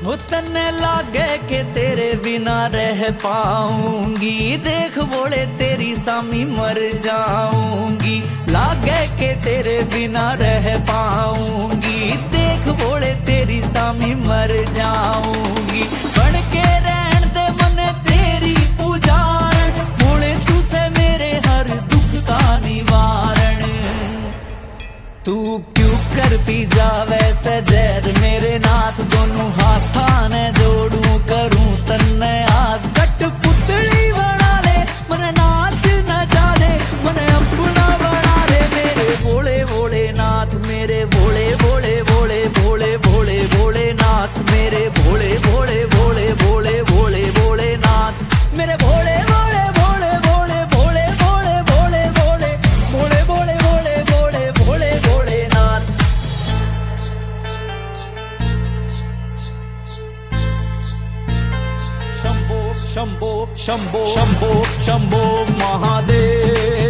वो तन्ने लागे के तेरे बिना रह पाऊंगी, देख बोले तेरी सामी मर जाऊंगी। लागे के तेरे बिना रह पाऊंगी, देख बोले तेरी सामी मर जाऊंगी। बन के रहन दे मन तेरी पुजारण, बोले तुझसे मेरे हर दुख का निवारण। तू क्यों कर पी जावे से जहर मेरे नाथ, दोनों हाथा ने जोड़ू करूं तन्ने आज। कट पुतली बना ले मन नाच नचा दे, मन अपना बना ले मेरे भोले भोले नाथ। मेरे भोले भोले भोले भोले भोले भोले नाथ, मेरे भोले भोले भोले भोले भोले भोले नाथ। मेरे भोले भोले भोले भोले भोले भोले भोले भोले भोले भोले भोले भोले भोले भोले नाथ। शंभो शंभो शंभो शंभो शंभो महादेव।